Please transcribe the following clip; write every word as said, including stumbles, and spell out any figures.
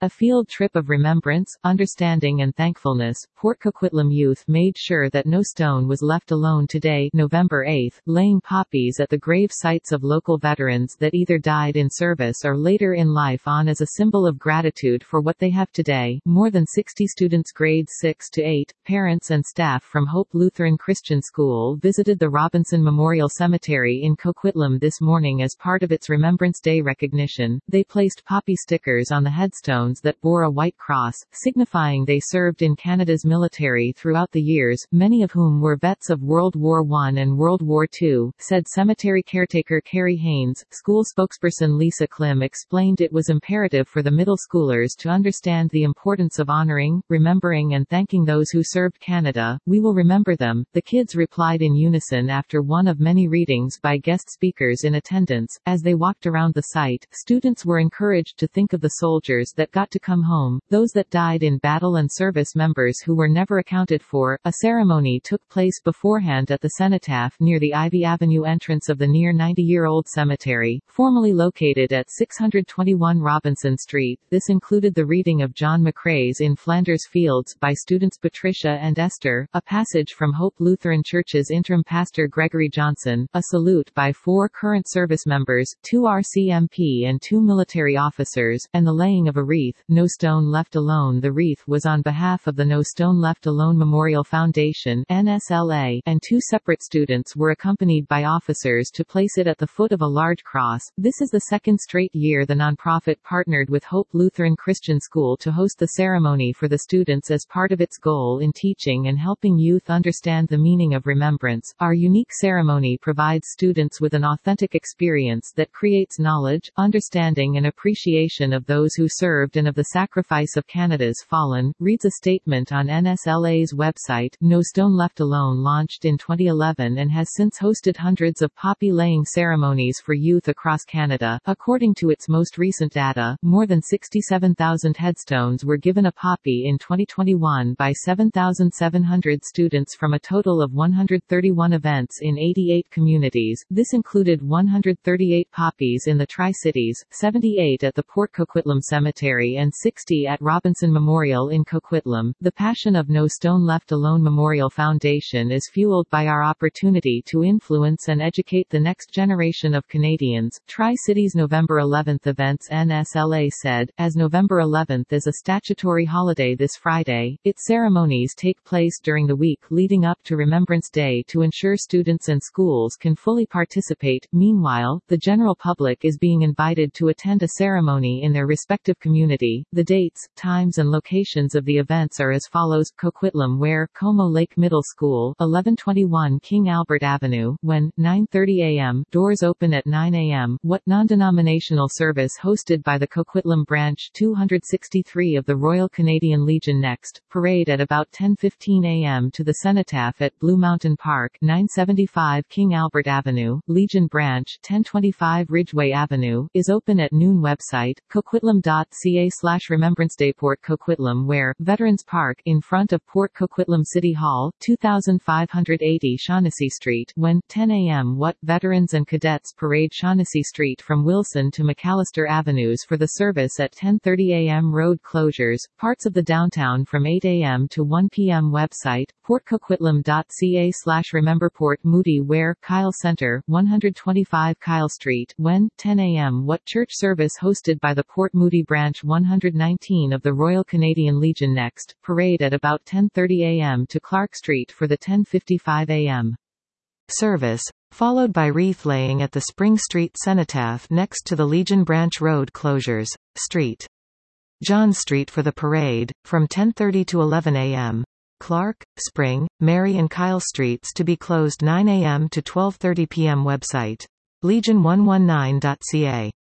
A field trip of remembrance, understanding and thankfulness, Port Coquitlam youth made sure that no stone was left alone today, November eighth, laying poppies at the grave sites of local veterans that either died in service or later in life on as a symbol of gratitude for what they have today. More than sixty students grades six to eight, parents and staff from Hope Lutheran Christian School visited the Robinson Memorial Cemetery in Coquitlam this morning as part of its Remembrance Day recognition. They placed poppy stickers on the headstones that bore a white cross, signifying they served in Canada's military throughout the years, many of whom were vets of World War One and World War Two, said cemetery caretaker Carrie Haynes. School spokesperson Lisa Klim explained it was imperative for the middle schoolers to understand the importance of honoring, remembering and thanking those who served Canada. We will remember them, the kids replied in unison after one of many readings by guest speakers in attendance. As they walked around the site, students were encouraged to think of the soldiers that got to come home, those that died in battle and service members who were never accounted for. A ceremony took place beforehand at the cenotaph near the Ivy Avenue entrance of the near ninety-year-old cemetery, formerly located at six hundred twenty-one Robinson Street. This included the reading of John McCrae's In Flanders Fields by students Patricia and Esther, a passage from Hope Lutheran Church's interim pastor Gregory Johnson, a salute by four current service members, two R C M P and two military officers, and the laying of a wreath. No Stone Left Alone. The wreath was on behalf of the No Stone Left Alone Memorial Foundation (N S L A), and two separate students were accompanied by officers to place it at the foot of a large cross. This is the second straight year the nonprofit partnered with Hope Lutheran Christian School to host the ceremony for the students as part of its goal in teaching and helping youth understand the meaning of remembrance. Our unique ceremony provides students with an authentic experience that creates knowledge, understanding and appreciation of those who served and of the sacrifice of Canada's fallen, reads a statement on N S L A's website. No Stone Left Alone launched in twenty eleven and has since hosted hundreds of poppy-laying ceremonies for youth across Canada. According to its most recent data, more than sixty-seven thousand headstones were given a poppy in twenty twenty-one by seven thousand seven hundred students from a total of one hundred thirty-one events in eighty-eight communities. This included one hundred thirty-eight poppies in the Tri-Cities, seventy-eight at the Port Coquitlam Cemetery and sixty at Robinson Memorial in Coquitlam. The passion of No Stone Left Alone Memorial Foundation is fueled by our opportunity to influence and educate the next generation of Canadians. Tri-Cities November eleventh events. N S L A said, as November eleventh is a statutory holiday this Friday, its ceremonies take place during the week leading up to Remembrance Day to ensure students and schools can fully participate. Meanwhile, the general public is being invited to attend a ceremony in their respective community. The dates, times and locations of the events are as follows: Coquitlam Where, Como Lake Middle School, eleven twenty-one King Albert Avenue. When, nine thirty a m Doors open at nine a m What, non-denominational service hosted by the Coquitlam Branch two hundred sixty-three of the Royal Canadian Legion. Next, parade at about ten fifteen a m to the cenotaph at Blue Mountain Park, nine seventy-five King Albert Avenue. Legion Branch, ten twenty-five Ridgeway Avenue, is open at noon. Website, coquitlam dot c a slash remembrance day. Port Coquitlam Where, Veterans Park, in front of Port Coquitlam City Hall, two thousand five hundred eighty Shaughnessy Street. When, ten a m What, Veterans and Cadets Parade Shaughnessy Street from Wilson to McAllister Avenues for the service at ten thirty a m Road closures, parts of the downtown from eight a m to one p m Website, port coquitlam dot c a slash remember. Port Moody Where, Kyle Center, one twenty-five Kyle Street. When, ten a m What, church service hosted by the Port Moody Branch one hundred nineteen of the Royal Canadian Legion. Next, parade at about ten thirty a m to Clark Street for the ten fifty-five a m service, followed by wreath laying at the Spring Street Cenotaph next to the Legion Branch Road closures. Street. John Street for the parade, from ten thirty to eleven a m Clark, Spring, Mary and Kyle Streets to be closed nine a m to twelve thirty p m Website, legion one nineteen dot c a